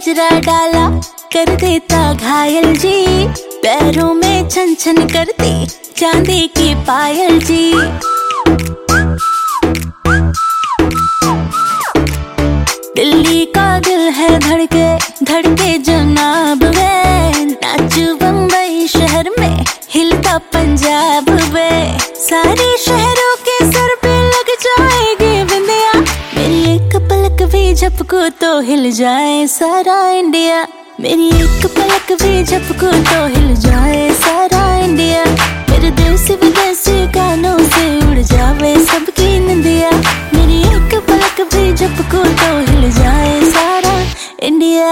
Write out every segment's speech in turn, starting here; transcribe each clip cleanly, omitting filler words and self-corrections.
गजरा डाला कर देता घायल जी, पैरों में छन छन करती चांदी की पायल जी। दिल्ली का दिल है धड़के धड़के जनाब वे, नाचू बम्बई शहर में हिलता पंजाब वे, सारे शहरों के सर पे लग जाएगी बिंदिया, मेरी एक पलक भी झपको तो हिल जाए सारा इंडिया, मेरी एक पलक भी झपको तो हिल जाए सारा इंडिया, मेरे देश विदेशी गानों से उड़ जावे सबकी निंदिया, मेरी एक पलक भी झपको तो हिल जाए सारा इंडिया।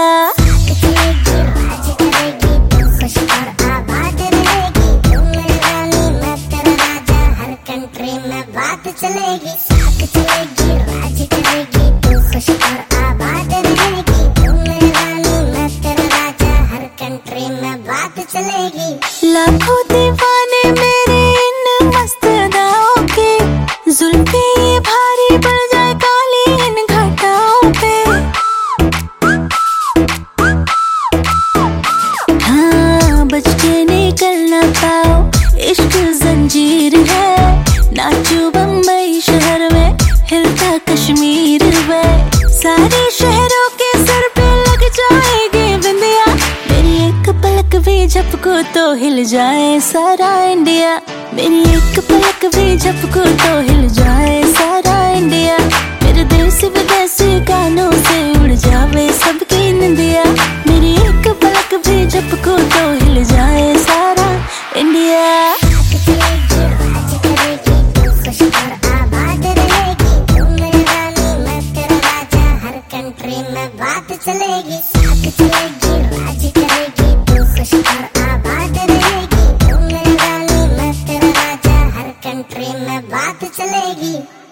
चलेगी साथ चलेगी राज करेगी तू खुश और आबाद रहेगी, तू मेरी रानी मैं तेरा राजा, हर कंट्री में बात चलेगी। लाखों दीवाने मेरे इन मस्त अदाओं के, जुल्फे ये भारी पड़ जाए काली इन घटाओं पे, हाँ बच के निकल ना पाओ इश्क जंजीर है, नाचू बम्बई शहर में हिलता कश्मीर में, सारे शहरों के सर पे लग जाएगी बिंदिया, मेरी एक पलक भी झपको तो हिल जाए सारा इंडिया, मेरी एक पलक भी झपको तो हिल जाए सारा इंडिया, मेरे देश विदेशी गानों से उड़ जावे सबकी निंदिया, मेरी एक पलक भी झपको तो हिल जाए सारा इंडिया। बात चलेगी साथ चलेगी राज करेगी तू खुश और आबाद रहेगी, तू मेरी रानी मैं तेरा राजा, हर कंट्री में बात चलेगी।